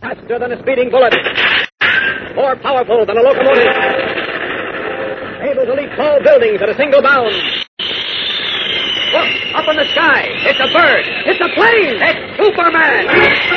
Faster than a speeding bullet. More powerful than a locomotive. Able to leap tall buildings at a single bound. Look, up in the sky. It's a bird. It's a plane. It's Superman.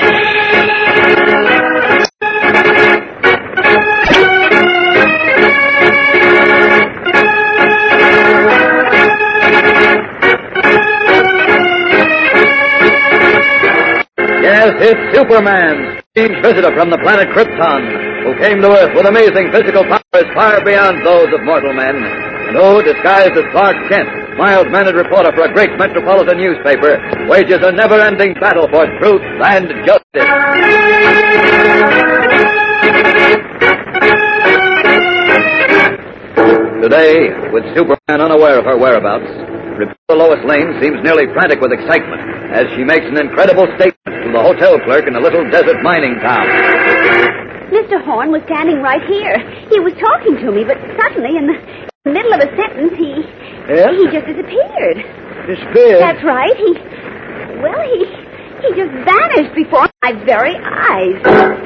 Yes, it's Superman, strange visitor from the planet Krypton, who came to Earth with amazing physical powers far beyond those of mortal men, and who, disguised as Clark Kent, mild-mannered reporter for a great metropolitan newspaper, wages a never-ending battle for truth and justice. Today, with Superman unaware of her whereabouts, reporter Lois Lane seems nearly frantic with excitement as she makes an incredible statement to the hotel clerk in a little desert mining town. Mr. Horn was standing right here. He was talking to me, but suddenly, in the middle of a sentence, he just disappeared. Disappeared? That's right. He just vanished before my very eyes.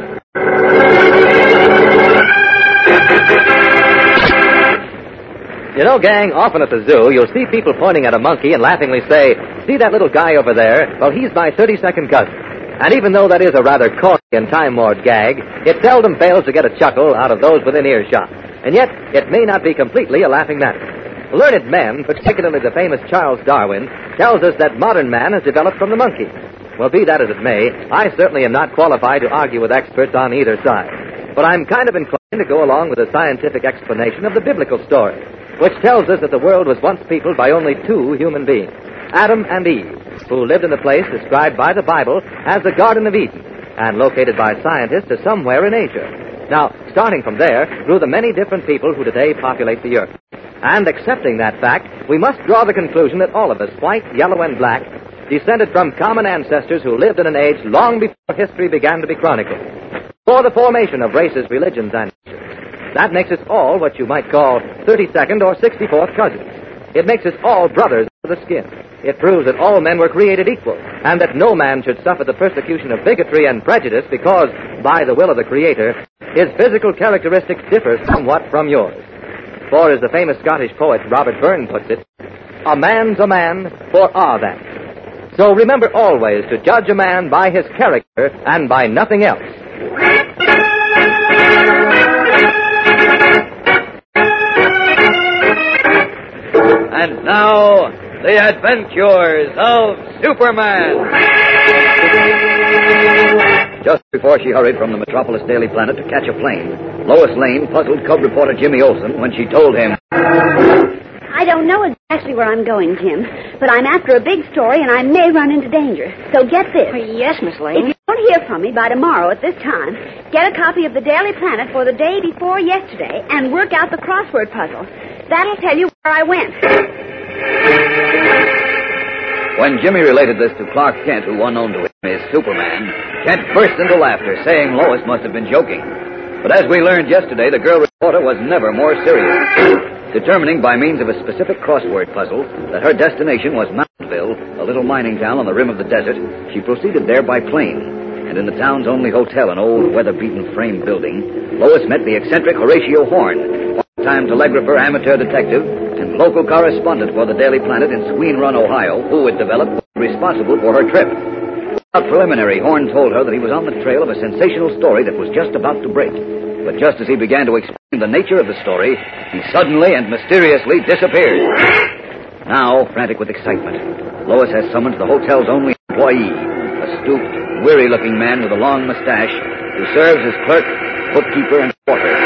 You know, gang, often at the zoo, you'll see people pointing at a monkey and laughingly say, "See that little guy over there? Well, he's my 32nd cousin." And even though that is a rather corny and time-worn gag, it seldom fails to get a chuckle out of those within earshot. And yet, it may not be completely a laughing matter. Learned men, particularly the famous Charles Darwin, tells us that modern man has developed from the monkey. Well, be that as it may, I certainly am not qualified to argue with experts on either side. But I'm kind of inclined to go along with the scientific explanation of the biblical story, which tells us that the world was once peopled by only two human beings, Adam and Eve, who lived in a place described by the Bible as the Garden of Eden, and located by scientists as somewhere in Asia. Now, starting from there, grew the many different people who today populate the earth. And accepting that fact, we must draw the conclusion that all of us, white, yellow, and black, descended from common ancestors who lived in an age long before history began to be chronicled, before the formation of races, religions, and nations. That makes us all what you might call 32nd or 64th cousins. It makes us all brothers of the skin. It proves that all men were created equal, and that no man should suffer the persecution of bigotry and prejudice because, by the will of the Creator, his physical characteristics differ somewhat from yours. For, as the famous Scottish poet Robert Burns puts it, "A man's a man, for a' that." So remember always to judge a man by his character and by nothing else. And now, the adventures of Superman. Just before she hurried from the Metropolis Daily Planet to catch a plane, Lois Lane puzzled cub reporter Jimmy Olsen when she told him, I don't know exactly where I'm going, Jim, but I'm after a big story and I may run into danger. So get this. Yes, Miss Lane. If you don't hear from me by tomorrow at this time, get a copy of the Daily Planet for the day before yesterday and work out the crossword puzzle. That'll tell you where I went. When Jimmy related this to Clark Kent, who unknown to him is Superman, Kent burst into laughter, saying Lois must have been joking. But as we learned yesterday, the girl reporter was never more serious. Determining by means of a specific crossword puzzle that her destination was Mountainville, a little mining town on the rim of the desert, she proceeded there by plane. And in the town's only hotel, an old weather-beaten frame building, Lois met the eccentric Horatio Horn, part-time telegrapher, amateur detective, and local correspondent for the Daily Planet in Squeen Run, Ohio, who had developed was responsible for her trip. Without preliminary, Horn told her that he was on the trail of a sensational story that was just about to break. But just as he began to explain the nature of the story, he suddenly and mysteriously disappeared. Now, frantic with excitement, Lois has summoned the hotel's only employee, a stooped, weary-looking man with a long mustache who serves as clerk, bookkeeper, and porter.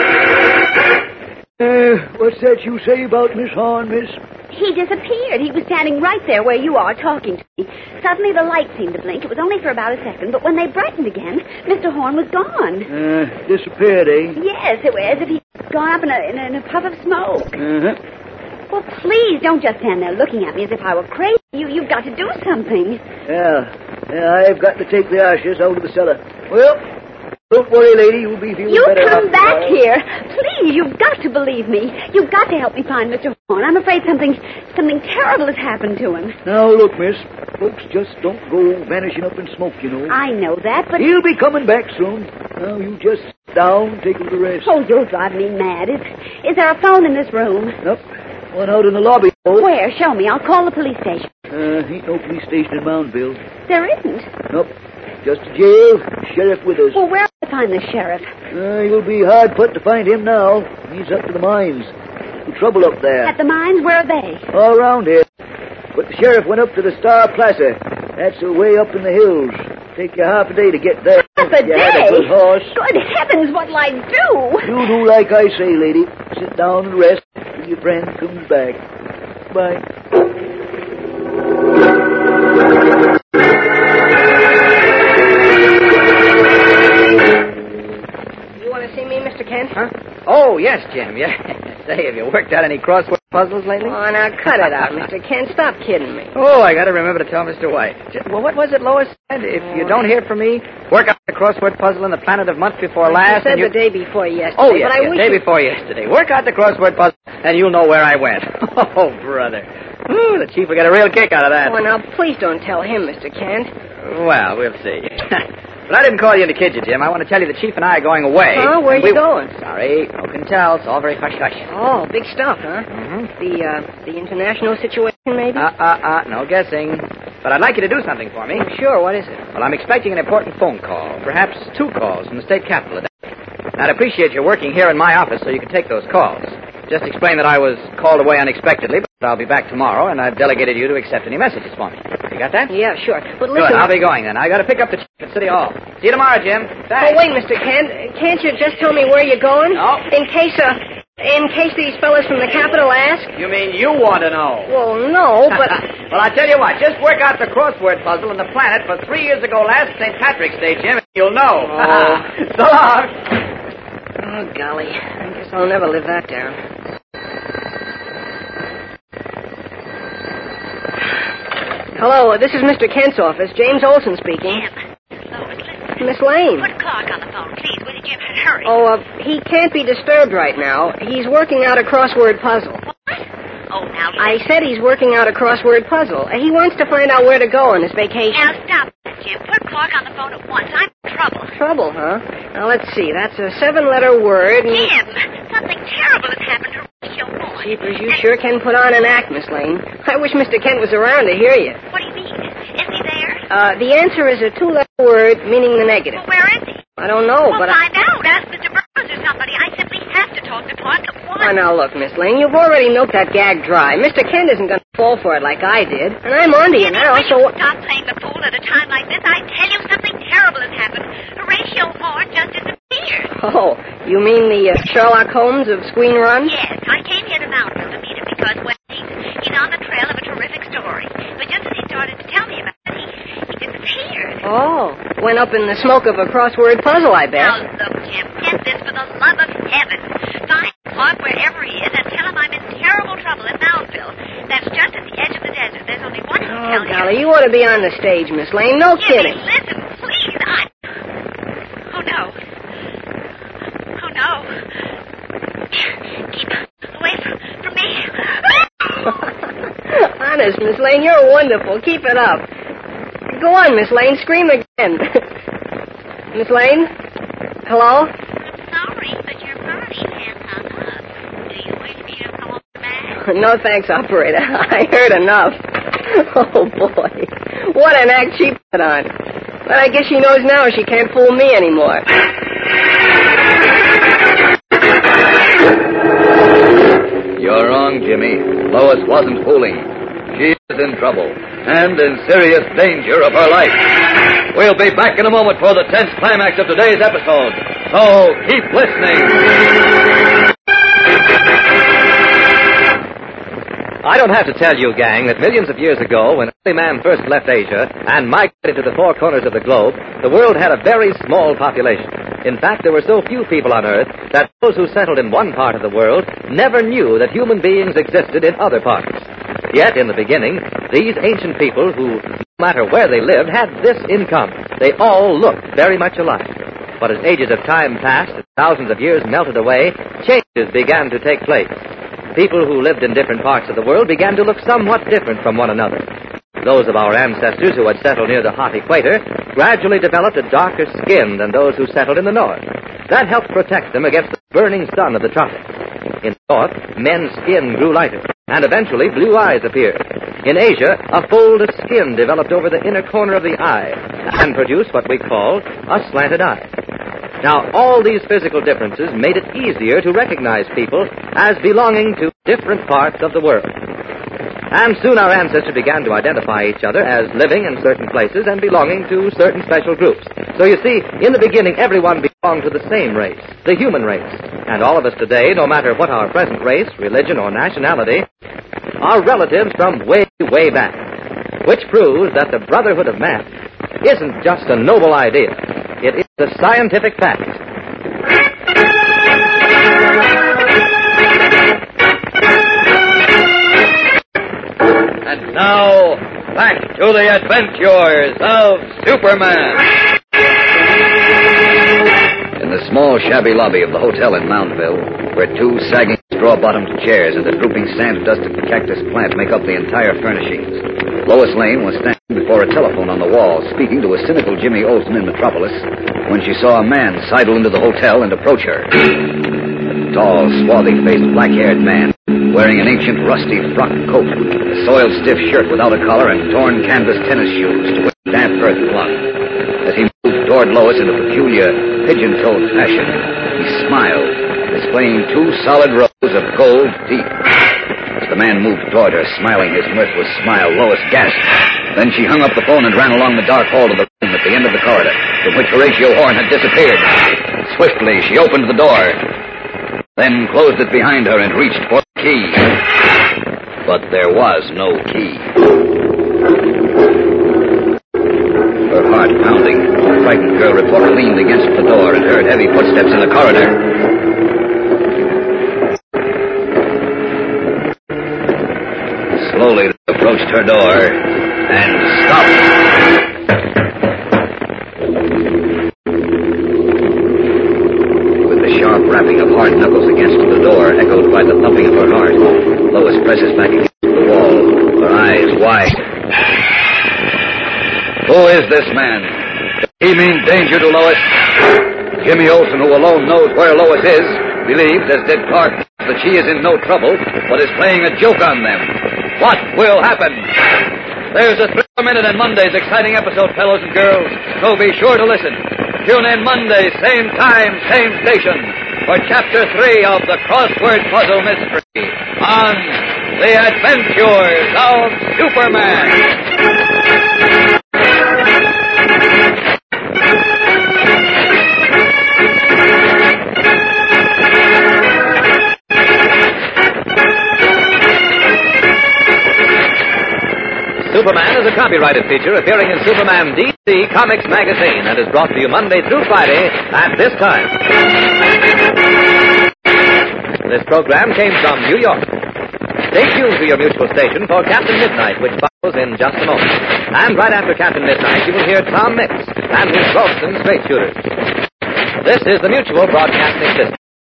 What's that you say about Miss Horn, miss? He disappeared. He was standing right there where you are talking to me. Suddenly the light seemed to blink. It was only for about a second, but when they brightened again, Mr. Horn was gone. Disappeared, eh? Yes, it was as if he'd gone up in a puff of smoke. Uh-huh. Well, please, don't just stand there looking at me as if I were crazy. You've got to do something. Yeah, I've got to take the ashes out of the cellar. Well, don't worry, lady. You'll be feeling better. You come back here. Please, you've got to believe me. You've got to help me find Mr. Horn. I'm afraid something terrible has happened to him. Now, look, miss. Folks just don't go vanishing up in smoke, you know. I know that, but... He'll be coming back soon. Now, you just sit down, take a little rest. Oh, you'll drive me mad. Is there a phone in this room? Nope. One out in the lobby. Where? Show me. I'll call the police station. Ain't no police station in Moundville. There isn't. Nope. Just a jail. Sheriff with us. Well, where will I find the sheriff? You'll be hard put to find him now. He's up to the mines. The trouble up there. At the mines? Where are they? All around here. But the sheriff went up to the Star Plaza. That's way up in the hills. Take you half a day to get there. Half a You day? had a good horse. Good heavens, what'll I do? You do like I say, lady. Sit down and rest till your friend comes back. Bye. You want to see me, Mr. Kent? Huh? Oh, yes, Jim, yeah. Say, have you worked out any crossword puzzles lately? Oh, now cut it out, Mr. Kent. Stop kidding me. Oh, I got to remember to tell Mr. White. Well, what was it Lois said? If you don't hear from me, work out the crossword puzzle in the planet of month before last. You said and the day before yesterday. Oh, yes, but I yes, wish day you... before yesterday. Work out the crossword puzzle, and you'll know where I went. Oh, brother. Ooh, the chief will get a real kick out of that. Oh, now, please don't tell him, Mr. Kent. Well, we'll see. But I didn't call you in to kid you, Jim. I want to tell you the chief and I are going away. Huh? Where are you going? Sorry, no can tell. It's all very hush-hush. Oh, big stuff, huh? Mm-hmm. The international situation, maybe? No guessing. But I'd like you to do something for me. Sure, what is it? Well, I'm expecting an important phone call. Perhaps 2 calls from the state capitol today. I'd appreciate your working here in my office so you can take those calls. Just explain that I was called away unexpectedly, but I'll be back tomorrow, and I've delegated you to accept any messages for me. You got that? Yeah, sure. But Good, listen... I'll be going then. I got to pick up the chief at City Hall. See you tomorrow, Jim. Thanks. Oh, wait, Mr. Kent. Can't you just tell me where you're going? No. In case these fellas from the Capitol ask? You mean you want to know? Well, no, but... Well, I'll tell you what. Just work out the crossword puzzle in the planet for 3 years ago last St. Patrick's Day, Jim, and you'll know. Oh. So long. Oh, golly. I guess I'll never live that down. Hello, this is Mr. Kent's office. James Olson speaking. Lois, listen. Miss Lane. Put Clark on the phone, please, will you, Jim? Hurry. Oh, he can't be disturbed right now. He's working out a crossword puzzle. What? Oh, now, I said he's working out a crossword puzzle. He wants to find out where to go on his vacation. Now, stop that, Jim. Put Clark on the phone at once. I'm in trouble. Trouble, huh? Now, let's see. That's a 7-letter word. And... Jim, something terrible has happened to Rachel Moore. Jeepers, you sure can put on an act, Miss Lane. I wish Mr. Kent was around to hear you. What do you mean? Isn't he there? The answer is a 2-letter word meaning the negative. Well, where is he? I don't know, Well, but find out. Ask Mr. Burroughs or somebody. I simply have to talk to Clark at once. Oh, now, look, Miss Lane, you've already milked that gag dry. Mr. Kent isn't going to fall for it like I did, and I'm on to you Jimmy, now, will so... you stop playing the fool at a time like this? I tell you, something terrible has happened. Horatio Moore just disappeared. Oh, you mean the Sherlock Holmes of Squeen Run? Yes, I came here to Mountville to meet him because, well, he's on the trail of a terrific story. But just as he started to tell me about it, he disappeared. Oh, went up in the smoke of a crossword puzzle, I bet. Now, look, Jim, get this for the love of heaven. Find Clark wherever he is and tell him I'm in terrible trouble in Mountville. That's just at the edge of the desert. There's only one hotel Oh, golly, you ought to be on the stage, Miss Lane. No Jimmy, kidding. listen, please. Oh, no. Oh, no. Keep away from me. Honest, Miss Lane, you're wonderful. Keep it up. Go on, Miss Lane. Scream again. Miss Lane? Hello? Sorry, but your party can't hung up. Do you wish me to call back? No thanks, operator. I heard enough. Oh, boy. What an act she put on. But I guess she knows now she can't fool me anymore. You're wrong, Jimmy. Lois wasn't fooling. She is in trouble, and in serious danger of her life. We'll be back in a moment for the tense climax of today's episode. So keep listening. I don't have to tell you, gang, that millions of years ago, when early man first left Asia and migrated to the 4 corners of the globe, the world had a very small population. In fact, there were so few people on Earth that those who settled in one part of the world never knew that human beings existed in other parts. Yet, in the beginning, these ancient people who, no matter where they lived, had this in common. They all looked very much alike. But as ages of time passed and thousands of years melted away, changes began to take place. People who lived in different parts of the world began to look somewhat different from one another. Those of our ancestors who had settled near the hot equator gradually developed a darker skin than those who settled in the north. That helped protect them against the burning sun of the tropics. In the north, men's skin grew lighter, and eventually blue eyes appeared. In Asia, a fold of skin developed over the inner corner of the eye and produced what we call a slanted eye. Now, all these physical differences made it easier to recognize people as belonging to different parts of the world. And soon our ancestors began to identify each other as living in certain places and belonging to certain special groups. So you see, in the beginning, everyone belonged to the same race, the human race. And all of us today, no matter what our present race, religion, or nationality, are relatives from way, way back. Which proves that the brotherhood of man isn't just a noble idea. It is a scientific fact. And now, back to the adventures of Superman. In the small, shabby lobby of the hotel in Moundville, where two sagging straw-bottomed chairs and a drooping sand-dusted cactus plant make up the entire furnishings, Lois Lane was standing before a telephone on the wall, speaking to a cynical Jimmy Olsen in Metropolis, when she saw a man sidle into the hotel and approach her. A tall, swarthy-faced, black-haired man, wearing an ancient, rusty frock coat, a soiled, stiff shirt without a collar, and torn canvas tennis shoes to which damp earth clung. As he moved toward Lois in a peculiar, pigeon-toed fashion, he smiled, displaying two solid rows of gold teeth. As the man moved toward her, smiling his mirthless smile, Lois gasped. Then she hung up the phone and ran along the dark hall to the room at the end of the corridor, from which Horatio Horn had disappeared. Swiftly, she opened the door, then closed it behind her and reached for the key. But there was no key. Her heart pounding, the frightened girl reporter leaned against the door and heard heavy footsteps in the corridor. Slowly, they approached her door and stopped. Sharp rapping of hard knuckles against the door, echoed by the thumping of her heart. Lois presses back against the wall, her eyes wide. Who is this man? Does he mean danger to Lois? Jimmy Olsen, who alone knows where Lois is, believes, as did Clark, that she is in no trouble, but is playing a joke on them. What will happen? There's a Thriller Minute in Monday's exciting episode, fellows and girls, so be sure to listen. Tune in Monday, same time, same station, for Chapter 3 of the Crossword Puzzle Mystery on The Adventures of Superman. Superman is a copyrighted feature appearing in Superman DC Comics magazine and is brought to you Monday through Friday at this time. This program came from New York. Stay tuned to your mutual station for Captain Midnight, which follows in just a moment. And right after Captain Midnight, you will hear Tom Mix and his Ralston Straight Shooters. This is the Mutual Broadcasting System.